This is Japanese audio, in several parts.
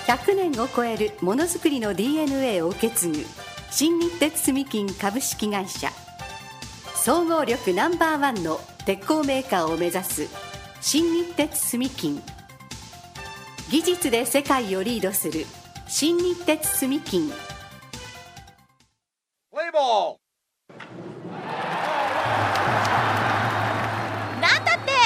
100年を超えるものづくりの DNA を受け継ぐ新日鉄住金株式会社、総合力No.1の鉄鋼メーカーを目指す新日鉄住金、技術で世界をリードする新日鉄住金。 プレイボール。 なんだって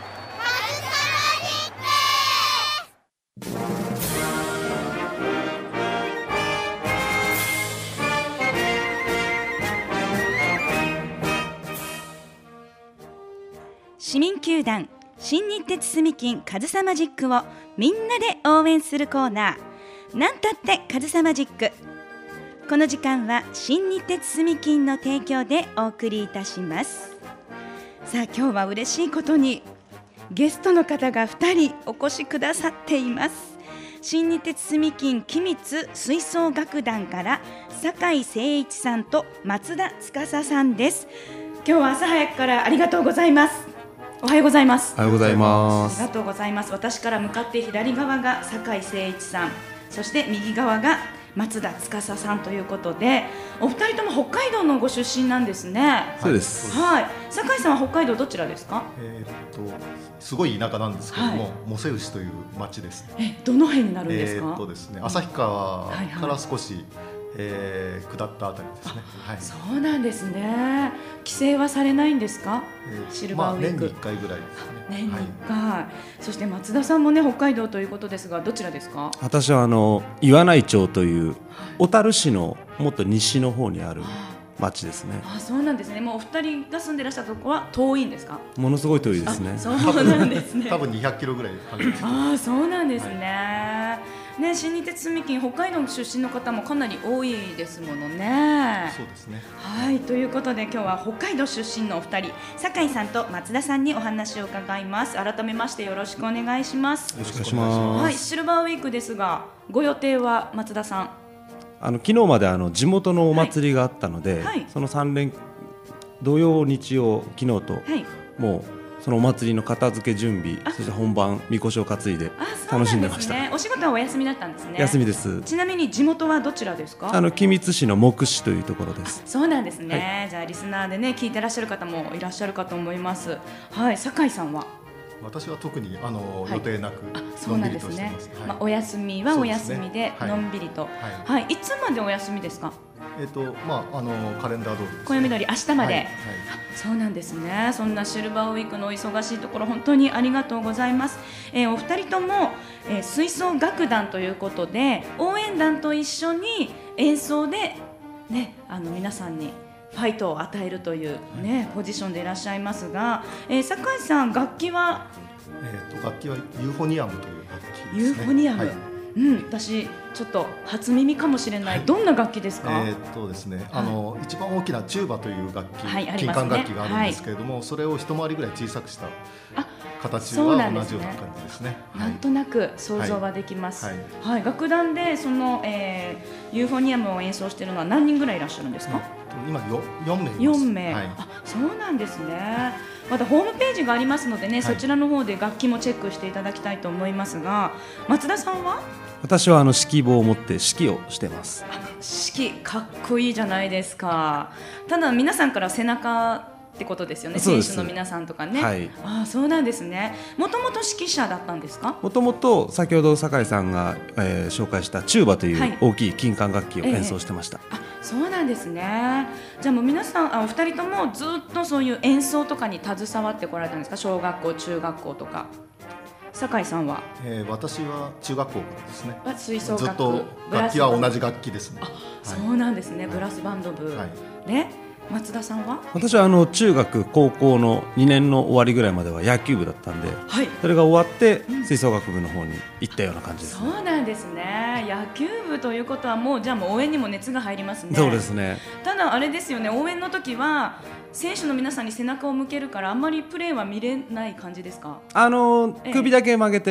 市民球団新日鉄住金カズサマジックをみんなで応援するコーナー、なんたってカズサマジック。この時間は新日鉄住金の提供でお送りいたします。さあ、今日は嬉しいことにゲストの方が2人お越しくださっています。新日鉄住金君津吹奏楽団から酒井誠一さんと松田司さんです。今日は朝早くからありがとうございます。おはようございます。 おはようございます。 ありがとうございます。私から向かって左側が酒井誠一さん、そして右側が松田司さんということで、お二人とも北海道のご出身なんですね。 そうです。 はい。酒井さんは北海道どちらですか？ すごい田舎なんですけども、茂瀬牛という町です。 どの辺になるんですか？ ですね、旭川から少し、下ったあたりですね。はい、 そうなんですね。帰省はされないんですか？シルバーウィーク、 年に1回ぐらいですね。 年に1回、そして松田さんもね、北海道ということですが、どちらですか？ 私は岩内町という小樽市のもっと西の方にある町ですね。 そうなんですね。もうお二人が住んでらっしゃるところは遠いんですか？ ものすごい遠いですね。 そうなんですね。 多分200キロぐらい離れてます。そうなんですね。ね、新日鉄住金、北海道出身の方もかなり多いですものね。 そうですね。 はい、ということで今日は北海道出身のお二人、酒井さんと松田さんにお話を伺います。改めましてよろしくお願いします。 よろしくお願いします。 はい、シルバーウィークですが、ご予定は松田さん？ 昨日まで地元のお祭りがあったので、 はい、 その3連土曜日曜昨日と、もうそのお祭りの片付け準備、そして本番みこしを担いで楽しんでました。 お仕事はお休みだったんですね。 休みです。 ちなみに地元はどちらですか？ 君津市の目視というところです。 そうなんですね。じゃあリスナーでね、聞いてらっしゃる方もいらっしゃるかと思います。はい、酒井さんは？ 私は特に予定なくのんびりとしてます。 お休みはお休みでのんびりと。はい。いつまでお休みですか？ カレンダー通りです。 暦通り明日まで。そうなんですね。そんなシルバーウィークのお忙しいところ本当にありがとうございます。お二人とも、吹奏楽団ということで応援団と一緒に演奏でね、皆さんにファイトを与えるというね、ポジションでいらっしゃいますが、酒井さん、楽器は？ 楽器はユーフォニアムという楽器ですね。 ユーフォニアム。私ちょっと初耳かもしれない。どんな楽器ですか？ ですね、一番大きなチューバという楽器、金管楽器があるんですけれども、それを一回りぐらい小さくした形は同じような感じですね。 なんとなく想像はできます。はい、楽団でその、ユーフォニアムを演奏しているのは何人ぐらいいらっしゃるんですか？ 今4名います。 4名。そうなんですね。またホームページがありますのでね、そちらの方で楽器もチェックしていただきたいと思いますが、松田さんは？ 私は指揮棒を持って指揮をしています。 指揮かっこいいじゃないですか。ただ皆さんから背中ってことですよね。選手の皆さんとかね。そうなんですね。もともと指揮者だったんですか？ もともと先ほど酒井さんが、紹介したチューバという大きい金管楽器を演奏してました。 そうなんですね。じゃあもう皆さん、お二人ともずっとそういう演奏とかに携わってこられたんですか？小学校、中学校とか。酒井さんは？ 私は中学校からですね。 吹奏楽、 ずっと楽器は同じ楽器ですね。 そうなんですね。ブラスバンド部。松田さんは？ 私は中学高校の2年の終わりぐらいまでは野球部だったんで、それが終わって吹奏楽部の方に行ったような感じです、 そうなんですね。野球部ということはもうじゃあもう応援にも熱が入りますね。 そうですね。 ただあれですよね、応援の時は選手の皆さんに背中を向けるからあんまりプレーは見れない感じですか？ 首だけ曲げて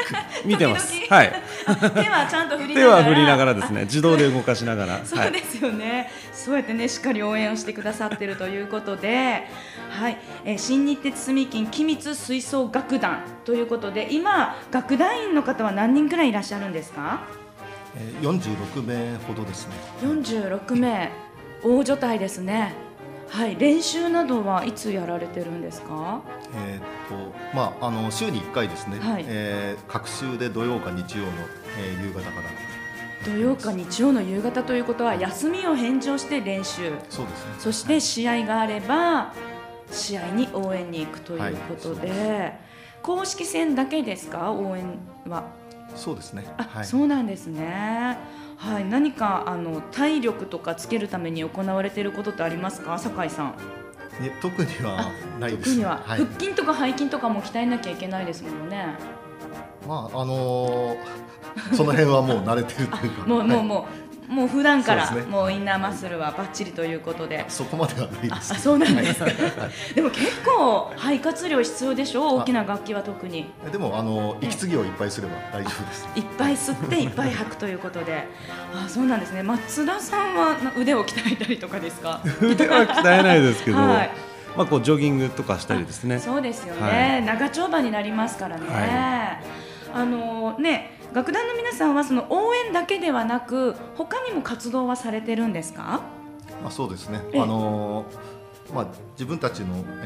見てます。はい。 手はちゃんと振りながら。 手は振りながらですね。自動で動かしながら。 そうですよね。そうやってねしっかり応援をしてくださっているということで、はい。新日鉄住金機密吹奏楽団ということで、今楽団員の方は何人くらいいらっしゃるんですか ？46名ほどですね。 46名、大所帯ですね。はい、練習などはいつやられてるんですか？ 週に1回ですね、 はい、 各週で土曜か日曜の、夕方から。 土曜か日曜の夕方ということは休みを返上して練習。 そうですね。 そして試合があれば試合に応援に行くということで、はい、公式戦だけですか？応援は。 そうですね。 はい、そうなんですね。はい、何か体力とかつけるために行われていることってありますか、酒井さん？ 特にはないです。 特には、はい、腹筋とか背筋とかも鍛えなきゃいけないですもんね。 その辺はもう慣れてるというかもう普段からもうインナーマッスルはバッチリということで。 そこまではないです。 そうなんですね。でも結構肺活量必要でしょ、大きな楽器は特に。 でも息継ぎをいっぱいすれば大丈夫です。 いっぱい吸っていっぱい吐くということで。そうなんですね。松田さんは腕を鍛えたりとかですか？ 腕は鍛えないですけど、はい、こうジョギングとかしたりですね。 そうですよね、はい、長丁場になりますからね、はい、楽団の皆さんはその応援だけではなく他にも活動はされてるんですか？ そうですね。自分たちの、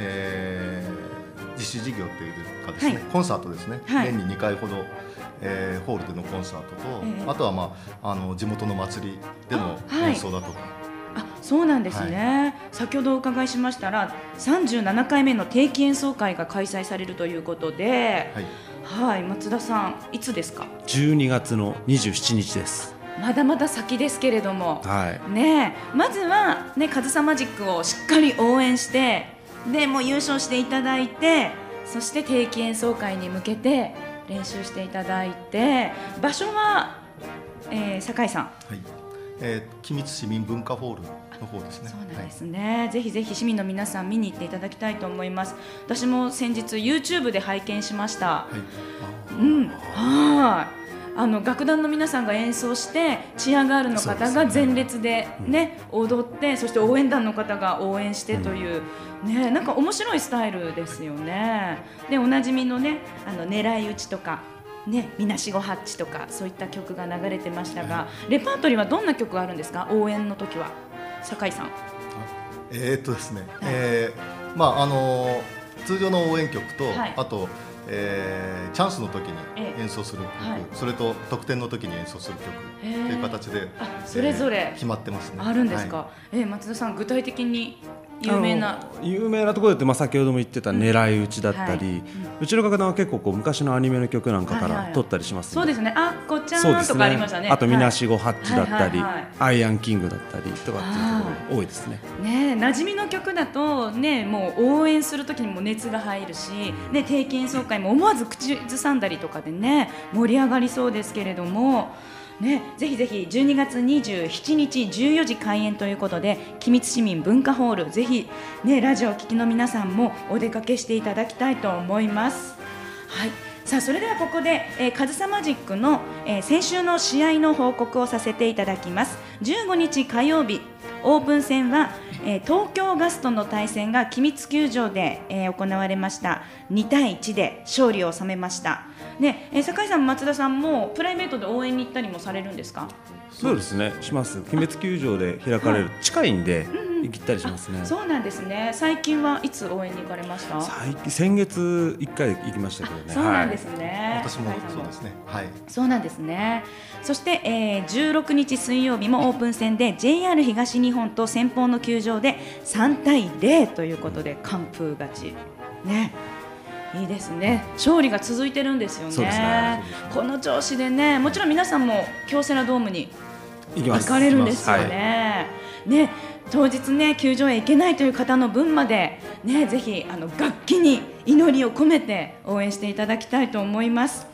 実施事業というかですね、はい、コンサートですね、はい、年に2回ほど、ホールでのコンサートと、あとは、地元の祭りでの演奏だとか、 そうなんですね、はい、先ほどお伺いしましたら37回目の定期演奏会が開催されるということで、はい、松田さんいつですか ？12月の27日です。 まだまだ先ですけれども、 はいね、まずは、ね、カズサマジックをしっかり応援してでもう優勝していただいて、そして定期演奏会に向けて練習していただいて、場所は、酒井さん、 君津市民文化ホールの方ですね。 そうなんですね、はい、ぜひぜひ市民の皆さん見に行っていただきたいと思います。私も先日 YouTube で拝見しました。はい、楽団の皆さんが演奏してチアガールの方が前列で、ね、踊って、そして応援団の方が応援してという、なんか面白いスタイルですよね。でおなじみのね、狙い撃ちとかね、みなしごハッチとかそういった曲が流れてましたが、レパートリーはどんな曲があるんですか、応援の時は。酒井さん。 ですね、通常の応援曲と、あと、チャンスの時に演奏する曲、それと得点の時に演奏する曲という形でそれぞれ決まってますね。 あるんですか？松田さん、具体的に有名なところで言って、先ほども言ってた狙い撃ちだったり、うちの楽団は結構昔のアニメの曲なんかから撮ったりしますので、そうですね、あっこちゃんとかありましたね。 あとみなしごハッチだったり、アイアンキングだったりとかっていうところ多いですね。 馴染みの曲だと、もう応援する時にも熱が入るし、定期演奏会も思わず口ずさんだりとかでね、盛り上がりそうですけれども、ぜひぜひ12月27日14時開演ということで、君津市民文化ホール、ぜひ、ラジオを聴きの皆さんもお出かけしていただきたいと思います。はい、さあそれではここで、カズサマジックの、先週の試合の報告をさせていただきます。15日火曜日、オープン戦は、東京ガスとの対戦が君津球場で、行われました。2対1で勝利を収めました。酒井さん、松田さんもプライベートで応援に行ったりもされるんですか？ そうですね、します。君津球場で開かれる、近いんで行ったりしますね。 そうなんですね。最近はいつ応援に行かれました？ 先月1回行きましたけどね。 そうなんですね。 私もそうですね。はい。 そうなんですね。そして、16日水曜日もオープン戦で JR 東日本と先鋒の球場で3対0ということで完封勝ちね。いいですね。勝利が続いてるんですよね。そうですね。この調子でね、もちろん皆さんも京セラドームに行かれるんですよね。当日ね、球場へ行けないという方の分までぜひ楽器に祈りを込めて応援していただきたいと思います。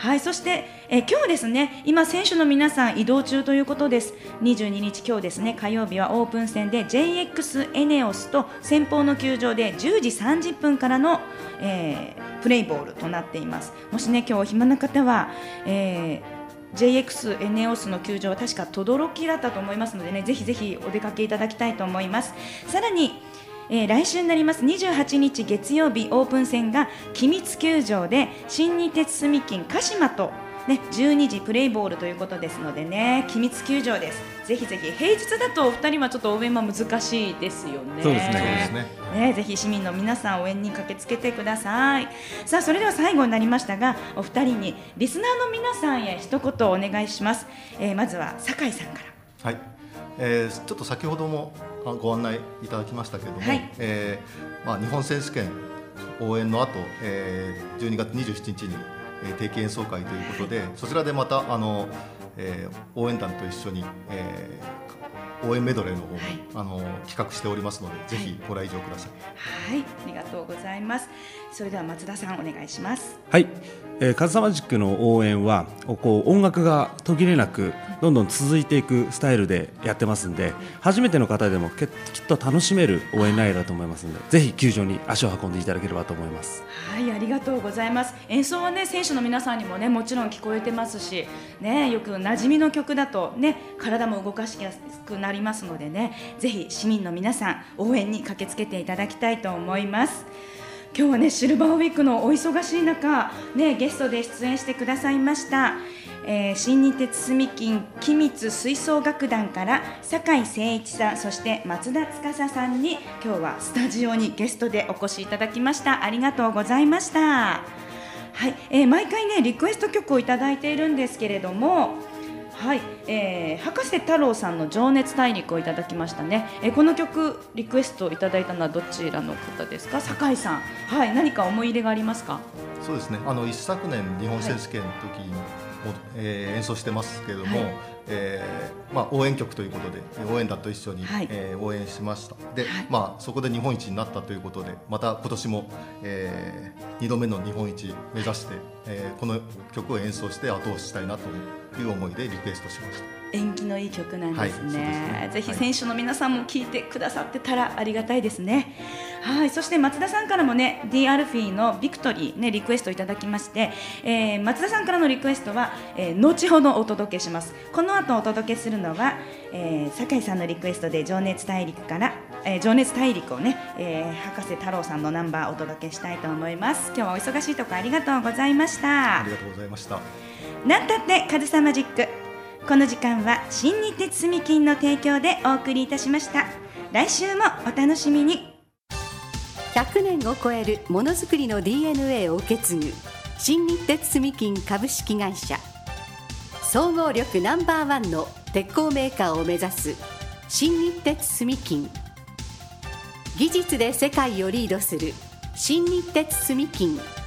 はい、そして、今日ですね、今選手の皆さん移動中ということです。22日今日ですね、火曜日はオープン戦で JX エネオスと先方の球場で10時30分からの、プレイボールとなっています。もしね今日お暇な方は、JX エネオスの球場は確か等々力だったと思いますのでね、ぜひぜひお出かけいただきたいと思います。さらに来週になります28日月曜日オープン戦が君津球場で新日鉄住金鹿島と、ね、12時プレイボールということですのでね、君津球場です。ぜひぜひ平日だとお二人はちょっと応援は難しいですよね。 そうですね。 ぜひ市民の皆さん応援に駆けつけてください。さあそれでは最後になりましたが、お二人にリスナーの皆さんへ一言お願いします。まずは酒井さんから。 はい、ちょっと先ほどもご案内いただきましたけれども、はい、日本選手権応援の後、12月27日に、定期演奏会ということで、そちらでまた応援団と一緒に、応援メドレーの方も、企画しておりますので、ぜひご来場ください。 はい、ありがとうございます。それでは松田さんお願いします。 はい、カズサマジックの応援は音楽が途切れなくどんどん続いていくスタイルでやってますんで、初めての方でもきっと楽しめる応援内容だと思いますので、ぜひ球場に足を運んでいただければと思います。 はい、ありがとうございます。演奏はね選手の皆さんにもねもちろん聞こえてますしね、よく馴染みの曲だとね体も動かしやすくなりますのでね、ぜひ市民の皆さん応援に駆けつけていただきたいと思います。今日はねシルバーウィークのお忙しい中、ね、ゲストで出演してくださいました、新日鉄住金君津吹奏楽団から酒井誠一さん、そして松田司さんに今日はスタジオにゲストでお越しいただきました。ありがとうございました。はい、毎回ねリクエスト曲をいただいているんですけれども、はい、博士太郎さんの情熱大陸をいただきましたね。この曲リクエストいただいたのはどちらの方ですか？酒井さん、はい、何か思い入れがありますか？ そうですね、一昨年日本選手権の時にも、演奏してますけれども、はい、応援曲ということで応援団と一緒に、はい、応援しました。で、はい、そこで日本一になったということで、また今年も、2度目の日本一目指して、この曲を演奏して後押ししたいなという思いでリクエストしました。 縁起のいい曲なんですね。 はい、 ぜひ選手の皆さんも聴いてくださってたらありがたいですね。はい、そして松田さんからもね D アルフィーのビクトリー、ね、リクエストいただきまして、松田さんからのリクエストは、後ほどお届けします。この後お届けするのは、酒井さんのリクエストで情熱大陸から、情熱大陸をね、博士太郎さんのナンバーお届けしたいと思います。今日はお忙しいところありがとうございました。 ありがとうございました。 なんたってカズサマジック、この時間は新日鉄住金の提供でお送りいたしました。来週もお楽しみに。 100年を超えるものづくりの DNA を受け継ぐ新日鉄住金株式会社、総合力ナンバーワンの鉄鋼メーカーを目指す新日鉄住金、技術で世界をリードする新日鉄住金